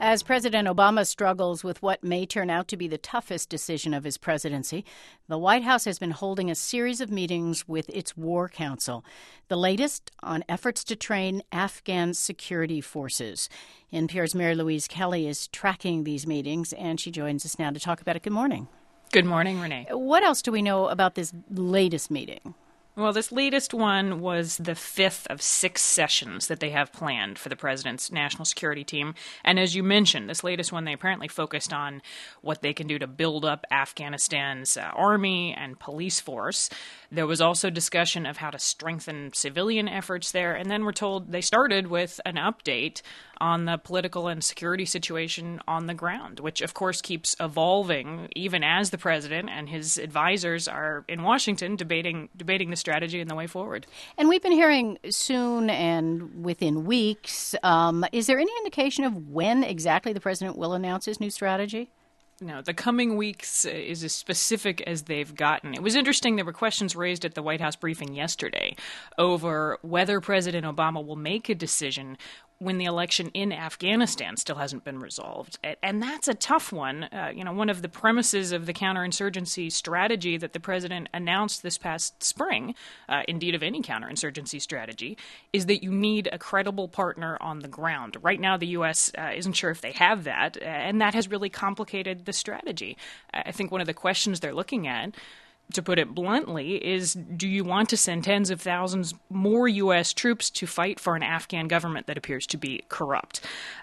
As President Obama struggles with what may turn out to be the toughest decision of his presidency, the White House has been holding a series of meetings with its War Council, the latest on efforts to train Afghan security forces. NPR's Mary Louise Kelly is tracking these meetings, and she joins us now to talk about it. Good morning. Good morning, Renee. What else do we know about this latest meeting? Well, this latest one was the fifth of 6 sessions that they have planned for the president's national security team. And as you mentioned, this latest one, they apparently focused on what they can do to build up Afghanistan's army and police force. There was also discussion of how to strengthen civilian efforts there. And then we're told they started with an update on the political and security situation on the ground, which of course keeps evolving even as the president and his advisors are in Washington debating the strategy and the way forward. And we've been hearing soon and within weeks. Is there any indication of when exactly the president will announce his new strategy? No, the coming weeks is as specific as they've gotten. It was interesting. There were questions raised at the White House briefing yesterday over whether President Obama will make a decision when the election in Afghanistan still hasn't been resolved. And that's a tough one. One of the premises of the counterinsurgency strategy that the president announced this past spring, indeed of any counterinsurgency strategy, is that you need a credible partner on the ground. Right now, the U.S. Isn't sure if they have that, and that has really complicated the strategy. I think one of the questions they're looking at, to put it bluntly, is do you want to send tens of thousands more U.S. troops to fight for an Afghan government that appears to be corrupt?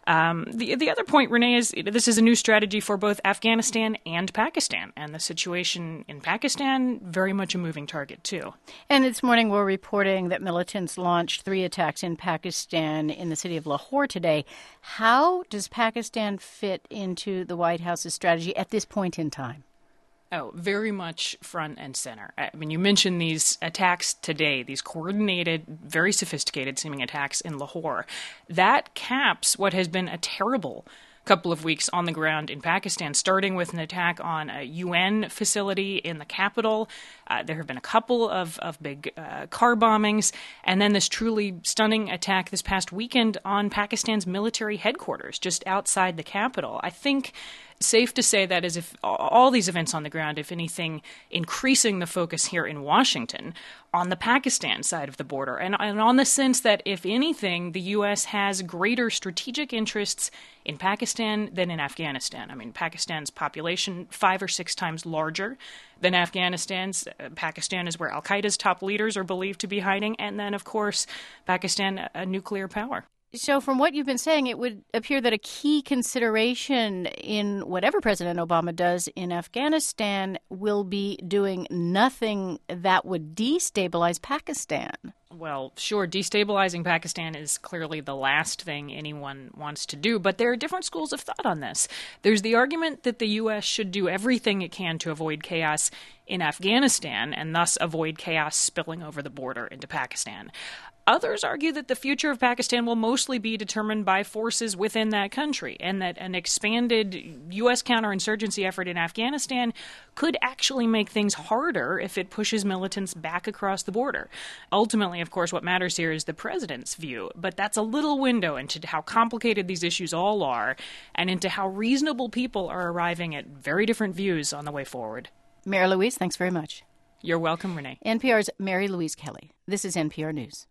The other point, Renee, is this is a new strategy for both Afghanistan and Pakistan, and the situation in Pakistan, very much a moving target, too. And this morning we're reporting that militants launched 3 attacks in Pakistan in the city of Lahore today. How does Pakistan fit into the White House's strategy at this point in time? Oh, very much front and center. I mean, you mentioned these attacks today, these coordinated, very sophisticated seeming attacks in Lahore. That caps what has been a terrible couple of weeks on the ground in Pakistan, starting with an attack on a UN facility in the capital. There have been a couple of big car bombings, and then this truly stunning attack this past weekend on Pakistan's military headquarters just outside the capital. I think safe to say that as if all these events on the ground, if anything, increasing the focus here in Washington on the Pakistan side of the border, and on the sense that, if anything, the U.S. has greater strategic interests in Pakistan than in Afghanistan. I mean, Pakistan's population 5 or 6 times larger than Afghanistan's. Pakistan is where al-Qaeda's top leaders are believed to be hiding, and then, of course, Pakistan, a nuclear power. So from what you've been saying, it would appear that a key consideration in whatever President Obama does in Afghanistan will be doing nothing that would destabilize Pakistan. Well, sure, destabilizing Pakistan is clearly the last thing anyone wants to do, but there are different schools of thought on this. There's the argument that the U.S. should do everything it can to avoid chaos in Afghanistan and thus avoid chaos spilling over the border into Pakistan. Others argue that the future of Pakistan will mostly be determined by forces within that country, and that an expanded U.S. counterinsurgency effort in Afghanistan could actually make things harder if it pushes militants back across the border. Ultimately, of course, what matters here is the president's view, but that's a little window into how complicated these issues all are and into how reasonable people are arriving at very different views on the way forward. Mary Louise, thanks very much. You're welcome, Renee. NPR's Mary Louise Kelly. This is NPR News.